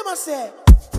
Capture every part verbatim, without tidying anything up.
você.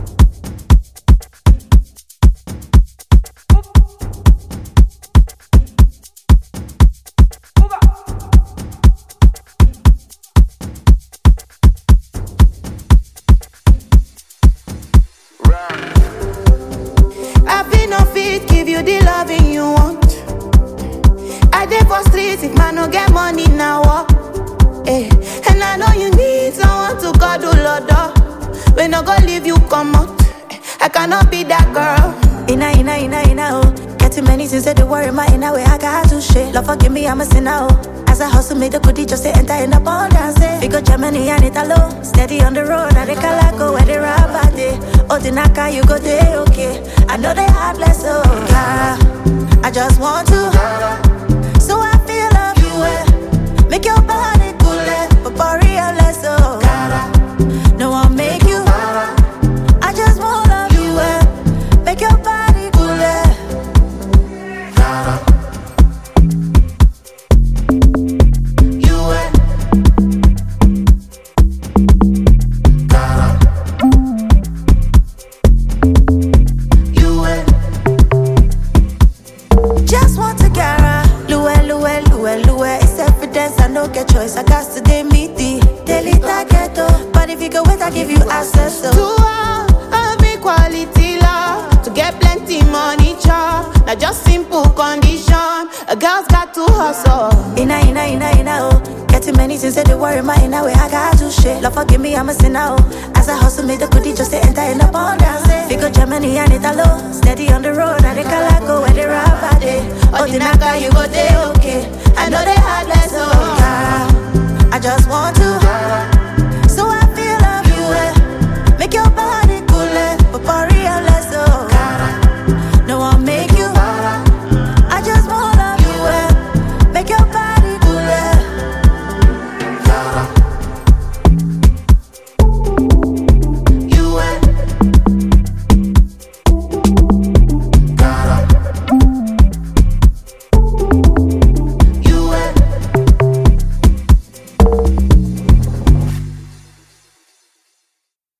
I feel no fit, give you the loving you want. I dey for streets, if man no get money now walk. Eh. And I know you need someone to cuddle lodo. We no go leave you come out. I cannot be that girl. Ina, ina, ina, ina, oh. Getting many things that they worry my inner way. I got to shit. Love forgive me, I'm a sinner, oh. As I hustle, make the goodie just to enter in abundance. Figure Germany and Italo. Steady on the road, I dey calaco where they rap at it. Oh, the naka, you go there, okay. I know they heartless, oh. Cara, I just want to. So I feel love you, eh. Make your body cool, eh. But for real, let's oh. Cara, no one make you. I just want love you, eh. Make your body cool, eh. Just want to gara, lue, lue, lue, lue. It's evidence I no get choice. I got to dey meet the daily target, oh. But if you go wait, I give you access, so. To all of equality love, to get plenty money, cha. Now just simple condition, a girl's got to hustle. Ina, ina, ina, ina, oh. Getting many things that they worry my inner way. I got to shit. Love forgive me, I'm a sinner, oh. As I hustle, make the goodie just to enter in abundance. Figure Germany and Italo. Steady on the road, I dey calaco where they rap at it. Oh, the naka, you go there, okay. I know they heartless, oh. Cara, I just want to.